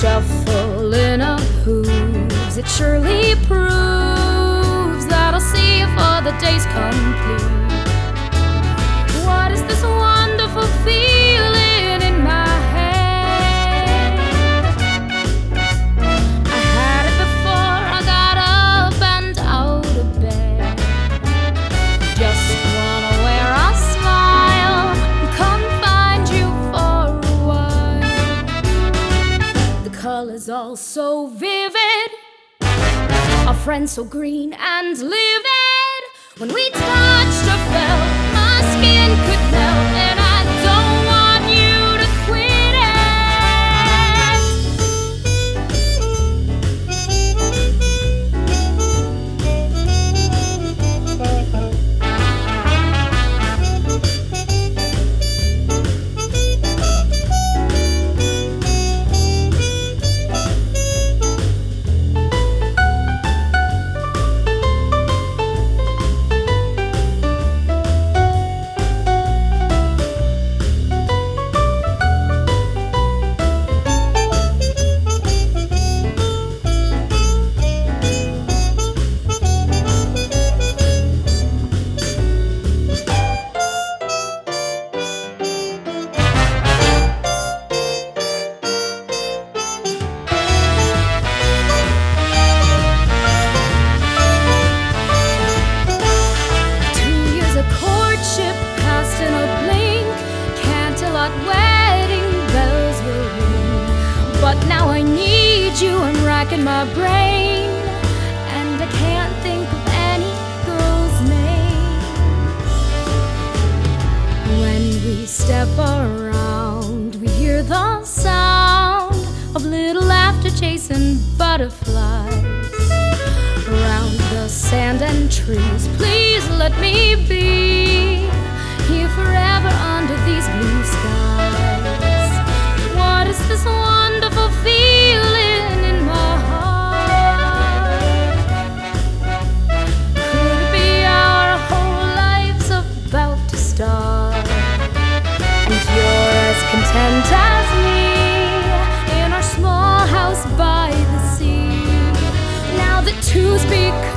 shuffling of hooves, it surely proves that I'll see you for the day's complete. What is this wonderful feeling in my head? I had it before I got up and out of bed. Just wanna wear a smile and come find you for a while. The colors all so vivid, our friends so green and livid. When we touched or felt, my skin could melt, and I don't want you to quit wedding bells will ring. But now I need you, I'm racking my brain, and I can't think of any girl's name. When we step around, we hear the sound of little laughter chasing butterflies around the sand and trees. Please let me be here forever under these blue skies. What is this wonderful feeling in my heart? Could it be our whole lives about to start? And you're as content as me in our small house by the sea. Now that two's become